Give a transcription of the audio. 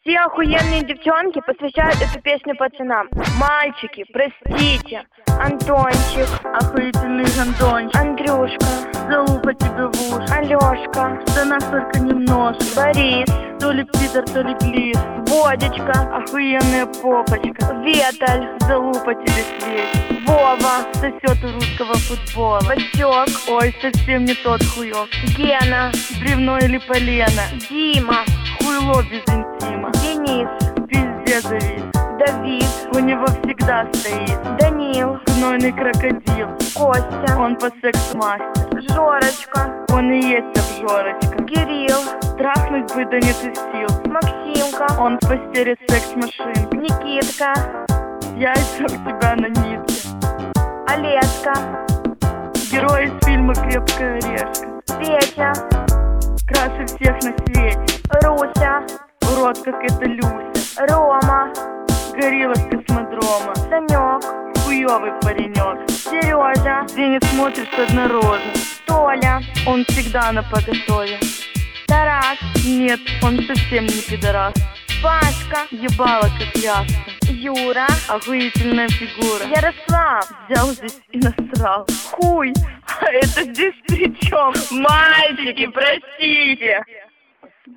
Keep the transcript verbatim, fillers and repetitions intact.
Все охуенные девчонки посвящают эту песню пацанам. Мальчики, простите. Антончик, охуительный Антончик, Андрюшка, залупа тебе в уши, Алёшка, да нас только немножко, Борис, то ли пидор, то ли глист, Бодечка, охуенная попочка, Веталь, залупа тебе светит, Вова, сосет у русского футбола, Васёк, ой, совсем не тот хуёк, Гена, бревно или полено, Дима, хуйло без интима, Денис, пиздец завис, Давид, у него всегда стоит Данил, гнойный крокодил, Костя, он по секс-мастер, Жорочка, он и есть обжорочка, Кирилл, трахнуть бы да нет и сил, Максимка, он в постели секс-машинка, Никитка, яйца у тебя на нитке, Олежка, герой из фильма «Крепкая орешка», Петя, краше всех на свете, Руся, урод как это Люся, Рома, горилла с космодрома, Санек, хуёвый паренек, Сережа, где не смотришь однородно, Толя, он всегда на поготове, Тарас, нет, он совсем не пидорас, Пашка, ебало как ясно, Юра, охуительная фигура, Ярослав, взял здесь и насрал, Хуй, а это здесь при чем? мальчики, простите.